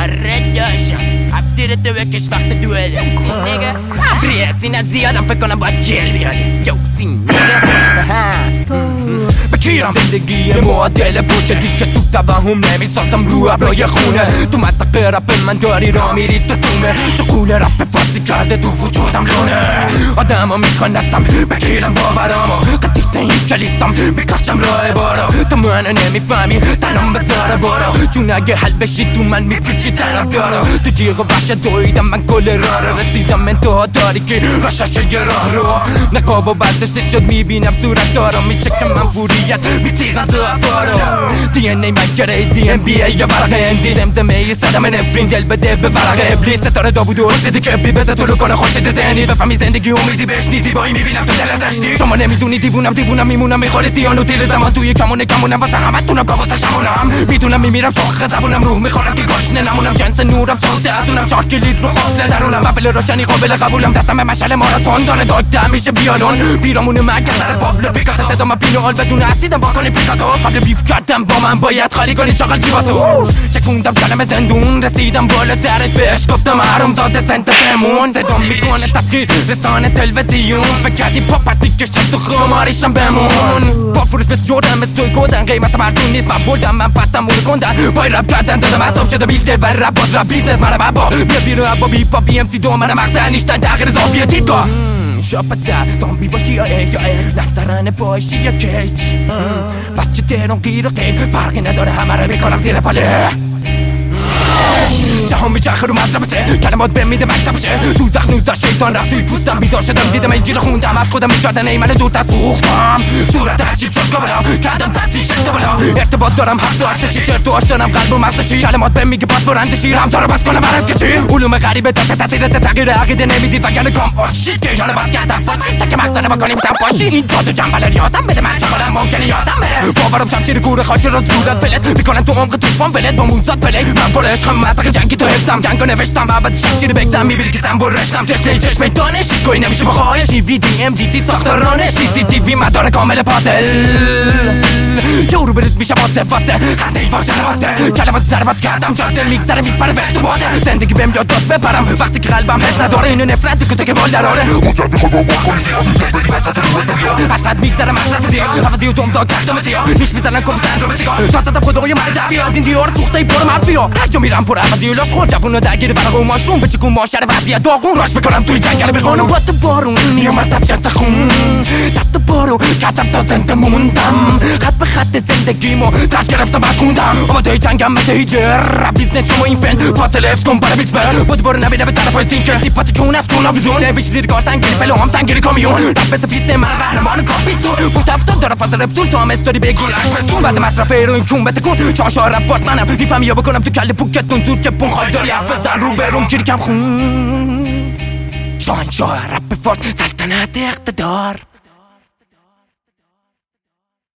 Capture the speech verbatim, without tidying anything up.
رد داشتم هفتیر تو بکش وقت دوله سین نگه ریسینت زیادم فکر کنم باید گل بیاری یو سین نگه بگیرم زندگی معادل پوچه دی که تو توهم نمیسازم رو ابرای خونه تو منطقه رپ من داری را میری تو تومه چقول رپ فارسی کرده تو وجودم لونه آدم ها میخواندستم بگیرم باورامو قدیسه این کلیستم بکشم راه بارا تو منو نمیفهمی تنم بذاره بارا چون اگه حل بشی تو من میپیچی طرف دارا تو جیغ و وحشه دویدم من کل راه رو رسیدم انتها تاریکی رشش یه راه رو نقاب و برداشته شد میبینم صورت دارم میچکم من فوریت میتیغم تو افارو دی ان ای من گره دی ام بی ای یا ورق اندی زمزمه یه صدم نفرین دل بده به ورق ابلیس ستاره داوود و رسیدی که بی بزه طولو کنه خوشت ذهنی بفهمی زندگی امیدی بهش نیزی بایی میبینم تو دل دشتی شما نمیدونی دیوونم دیوونم میمونم میخوری سیان و تیل زمان توی کمونه کمونم واسه همه تونم گاوتا شمونم میدونم میمیرم ساخه زبونم روح میخورم که گاشنه نمونم جنس نورم سالته ازونم شاکلیت رو فاصله درونم وفل روشنی قابل قبولم دستم به مشعل ماراتون داره داکته میشه ویولون بیرامون مگه سر پابلو پیکاسه صدام پینال بدون اسیدم واکنی پیکاتو قبل بیف کردم با من باید خالی کنی چاقل جیباتو شکوندم کلم زندون رسیدم بالا سرش بهش گفتم حروم زاده سنت بمون صدام میکنه تفکیر رسانه تلویزیون فکر کردی پاپ از میکشم تو خماریشم بمون با فروش بس جوردم مثل توی کودن قیمت مردون نیست من بردم من فستم مونو کندن بای رب کردن دادم اصاب شده بیلده و رب باز رب بیزنس منم عبا بیا بیرو عبا بی پا بی ام سی دو منم مغزه نیشتن تغییر زافیه دیدگاه شاپسر زامبی باشی یا ای یا ای لسترن باشی یا کیچ بچه تهران گیر و غیر فرقی نداره همه رو میکنم زیر پاله جهان میچرخه رو مصرفشه کلمات بهم میده مکتب بشه دوزخ نوزده شیطان رفتی پوستم بیدار شدم دیدم انجیل خوندم از خودم میکردن ای من دورتر سوختم صورت عجیب شد قبلا کردم دستی شد قبلا ارتباط دارم هفت و هشتشی چرت و هاش دارم قلب و مستشی کلمات بهم میگه باز برندشی رمزا رو بس کنم برد کشی علوم غریبه دست تاثیرت تغییر عقیده نمیدی وگرنه کام آشید که جانه بس کردم باشی تک مستانه بکنیم سم باشی این جادو جنبل یادم بده من چقدرم ممکنه یادم بره باورم شمشیر گور خاک رو زورت فلت میکنن تو عمق طوفان ولت با موزات پلی من پر عشقم منطقه جنگی تو حفظم جنگو نوشتم بعد شمشیر بگدم میبینی که سم برشتم چشم چشم دانش هیچ کوی نمیشه بخواهش تی وی دی ام دی تی ساختارانش سی سی تی وی مدار کامل پازل یورو برد میشه واسه واسه خنده ای فاشه نواته کلمات ضربت کردم چار دل میگذره میپره به تو باده زندگی بهم یاد داد ببرم وقتی که قلبم حس نداره اینو نفرت که که وال دراره مجرد میخواد با کنی زیاد بدی بساط رو بودم اصلا میگذره مصرف زیاد هفته و دوم داگ کردم زیاد نیش میزنن کف سندروم زیاد شاتم خدای مرد بیاد این دیار سوخته پر مافیا هجو میرم پر عبادیلاش خود جوونو درگیر برق و ماشون بچکون ماشر وضعیت داغون راش بکنم توی جنگل بخونم وقت بارون میومد از چند خون دست بارو کردم تا زنده موندم خط به خط زندگیمو دست گرفتم بعد خوندم آماده جنگم مثل هیدر بیزنس شما این فن فاصله افت کن برای بیسبر بود برو نبینه به طرف های سینکر سیپاتی کون از کون آویزون بیش زیرگاه سنگیری فلو هم سنگیری کامیون رب بس پیسته من قهرمان کاپیستون پشت افتاد دارم فاصله بزول تا هم استوری بگیر اکبرتون بعد مصرف ایروین کون بتکون چاشا رب فارت منم میفهمی یا بکنم تو کل پوکتون زود چه پون خواهی داری حرف بزن رو برون گیری کم خون شاهنشاه رپ فارس سلطنت اقتدار